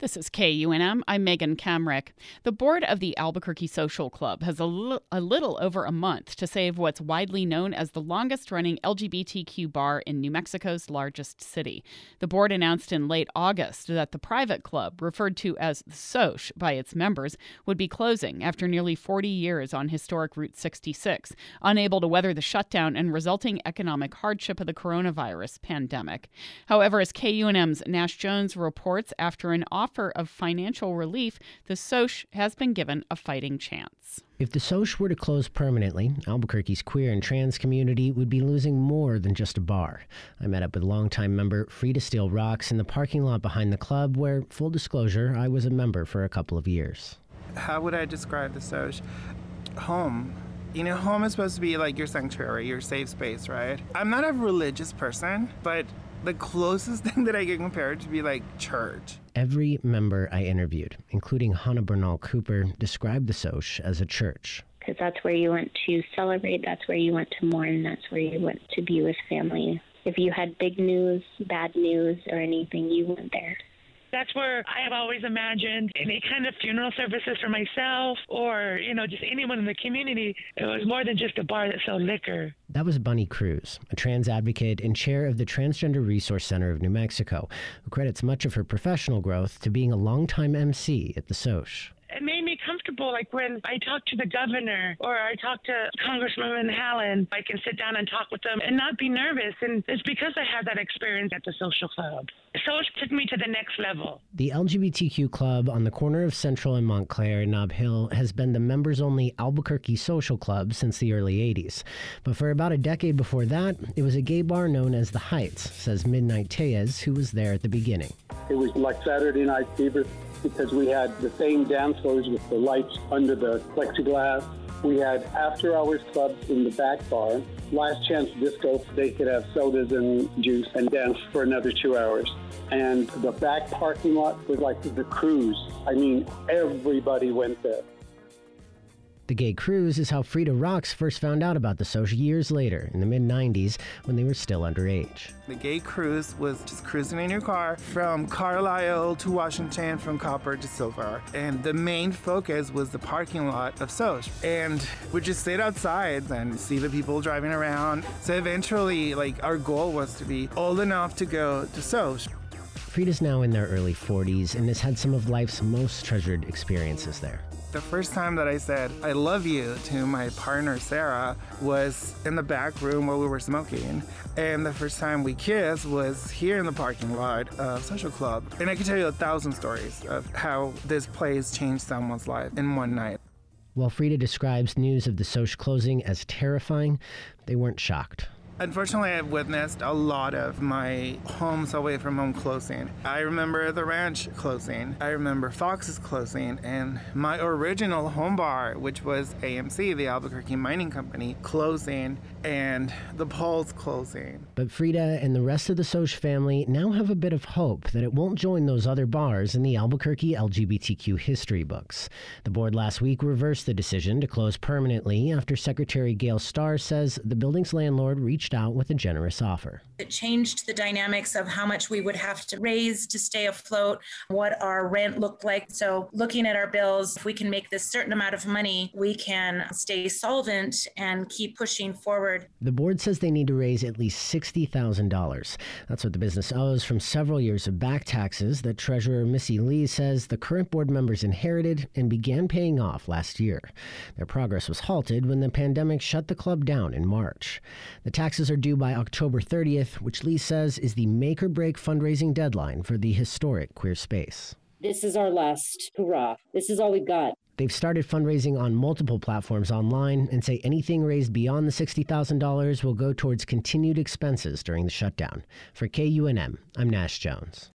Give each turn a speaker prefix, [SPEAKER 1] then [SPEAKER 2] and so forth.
[SPEAKER 1] This is KUNM. I'm Megan Kamrick. The board of the Albuquerque Social Club has a little over a month to save what's widely known as the longest-running LGBTQ bar in New Mexico's largest city. The board announced in late August that the private club, referred to as the Soch by its members, would be closing after nearly 40 years on historic Route 66, unable to weather the shutdown and resulting economic hardship of the coronavirus pandemic. However, as KUNM's Nash Jones reports, after an offer of financial relief, the Soch has been given a fighting chance.
[SPEAKER 2] If the Soch were to close permanently, Albuquerque's queer and trans community would be losing more than just a bar. I met up with longtime member Frida Steele Rocks in the parking lot behind the club where, full disclosure, I was a member for a couple of years.
[SPEAKER 3] How would I describe the Soch? Home. You know, home is supposed to be like your sanctuary, your safe space, right? I'm not a religious person, but the closest thing that I can compare it to be like church.
[SPEAKER 2] Every member I interviewed, including Hannah Bernal Cooper, described the Soch as a church.
[SPEAKER 4] Because that's where you went to celebrate, that's where you went to mourn, that's where you went to be with family. If you had big news, bad news, or anything, you went there.
[SPEAKER 5] That's where I have always imagined any kind of funeral services for myself or, just anyone in the community. It was more than just a bar that sold liquor.
[SPEAKER 2] That was Bunny Cruz, a trans advocate and chair of the Transgender Resource Center of New Mexico, who credits much of her professional growth to being a longtime MC at the Soch.
[SPEAKER 5] It made me comfortable, like when I talk to the governor or I talk to Congresswoman Hallen, I can sit down and talk with them and not be nervous. And it's because I had that experience at the social club. Soch took me to the next level.
[SPEAKER 2] The LGBTQ club on the corner of Central and Montclair in Nob Hill has been the members-only Albuquerque social club since the early 80s. But for about a decade before that, it was a gay bar known as the Heights, says Midnight Tellez, who was there at the beginning.
[SPEAKER 6] It was like Saturday Night Fever because we had the same dance floors with the lights under the plexiglass. We had after-hours clubs in the back bar. Last Chance Disco, they could have sodas and juice and dance for another 2 hours. And the back parking lot was like the cruise. I mean, everybody went there.
[SPEAKER 2] The Gay Cruise is how Frida Rocks first found out about the Soch years later, in the mid-90s, when they were still underage.
[SPEAKER 3] The Gay Cruise was just cruising in your car from Carlisle to Washington, from Copper to Silver. And the main focus was the parking lot of Soch. And we just stayed outside and see the people driving around. So eventually, our goal was to be old enough to go to Soch.
[SPEAKER 2] Frida's now in their early 40s and has had some of life's most treasured experiences there.
[SPEAKER 3] The first time that I said, "I love you" to my partner, Sarah, was in the back room where we were smoking. And the first time we kissed was here in the parking lot of Social Club. And I can tell you 1,000 stories of how this place changed someone's life in one night.
[SPEAKER 2] While Frida describes news of the Soch closing as terrifying, they weren't shocked.
[SPEAKER 3] Unfortunately, I've witnessed a lot of my homes away from home closing. I remember the ranch closing. I remember Fox's closing. And my original home bar, which was AMC, the Albuquerque Mining Company, closing, and the Pulse closing.
[SPEAKER 2] But Frida and the rest of the Soch family now have a bit of hope that it won't join those other bars in the Albuquerque LGBTQ history books. The board last week reversed the decision to close permanently after Secretary Gail Starr says the building's landlord reached out with a generous offer.
[SPEAKER 7] It changed the dynamics of how much we would have to raise to stay afloat, what our rent looked like. So looking at our bills, if we can make this certain amount of money, we can stay solvent and keep pushing forward.
[SPEAKER 2] The board says they need to raise at least $60,000. That's what the business owes from several years of back taxes that Treasurer Missy Lee says the current board members inherited and began paying off last year. Their progress was halted when the pandemic shut the club down in March. The taxes are due by October 30th, which Lee says is the make-or-break fundraising deadline for the historic queer space.
[SPEAKER 8] This is our last hurrah. This is all we've got.
[SPEAKER 2] They've started fundraising on multiple platforms online and say anything raised beyond the $60,000 will go towards continued expenses during the shutdown. For KUNM, I'm Nash Jones.